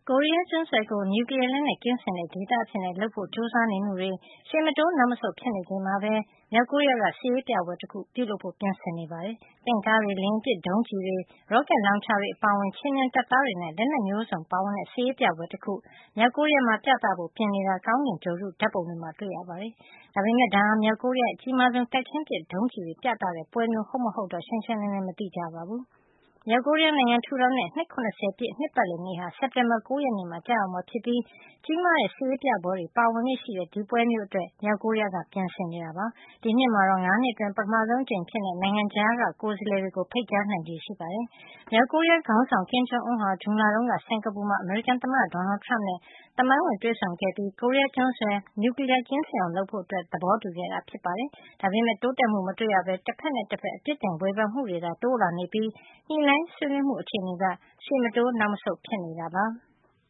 ကိုရီးယားကျွန်းဆွယ်ကို နျူကလီးယားလက်နက်ကင်းစင်တဲ့ဒေသအဖြစ်လုပ်ဖို့ ကြိုးစားနေမှုတွေ ရှေ့မတိုးနောက်မဆုတ်ဖြစ်နေချိန်မှာပဲ မြောက်ကိုရီးယားက စစ်ရေးပြပွဲတခုပြုလုပ်ဖို့ ပြင်ဆင်နေပါတယ်။ တင့်ကားတွေ၊ လေယာဉ်ပစ်ဒုံးကျည်တွေ၊ ရော့ကက်လောင်ချာတွေအပါအဝင် ခြေမြန်တပ်သားတွေနဲ့ လက်နက်မျိုးစုံပါဝင်တဲ့ စစ်ရေးပြပွဲတခု မြောက်ကိုရီးယားမှာ ပြသဖို့ပြင်နေတာ ကောင်းကင်ဂြိုဟ်တုဓါတ်ပုံတွေမှာ တွေ့ရပါတယ်။ ဒါပေမယ့် ဒါဟာ မြောက်ကိုရီးယားရဲ့ အကြီးမားဆုံး တိုက်ချင်းပစ်ဒုံးကျည်တွေပြသတဲ့ပွဲမျိုး ဟုတ်မဟုတ်တော့ ရှင်းရှင်းလင်းလင်း မသိကြပါဘူး။ မြောက်ကိုရီးယားနိုင်ငံထူထောင်တဲ့ နှစ် ၇၀ ပြည့်နှစ်ပတ်လည်နေ့ဟာ စက်တင်ဘာ 9 ရက်နေ့မှာ ကျရောက်မှာဖြစ်ပြီး ကြီးမားတဲ့စစ်ရေးပြပွဲတွေပါဝင်လေ့ရှိတဲ့ ဒီပွဲမျိုးအတွက် မြောက်ကိုရီးယားက ပြင်ဆင်နေတာပါ။ ဒီနှစ်မှာတော့ ၅ နှစ်အတွင်း ပထမဆုံးအကြိမ်အဖြစ် နိုင်ငံခြားကကိုယ်စားလှယ်တွေကို ဖိတ်ကြားနိုင်ခြေရှိပါတယ်။ မြောက်ကိုရီးယားခေါင်းဆောင် Kim Jong Un ဟာ ဇွန်လတုန်းက စင်္ကာပူမှာ အမေရိကန်သမ္မတ Donald Trump နဲ့ သမိုင်းဝင်တွေ့ဆုံခဲ့ပြီး ကိုရီးယားကျွန်းဆွယ် နျူကလီးယားကင်းစင်အောင်လုပ်ဖို့ သဘောတူခဲ့တာဖြစ်ပါတယ်။ ဒါပေမယ့် တိုးတက်မှုမတွေ့ရပဲ တဖက်နဲ့တဖက် အပြစ်တင်ဝေဖန်မှုတွေသာ တိုးလာနေပြီး ညှိနှိုင်းဆွေးနွေးမှုအခြေအနေက ရှေ့မတိုးနောက်မဆုတ်ဖြစ်နေတာပါ။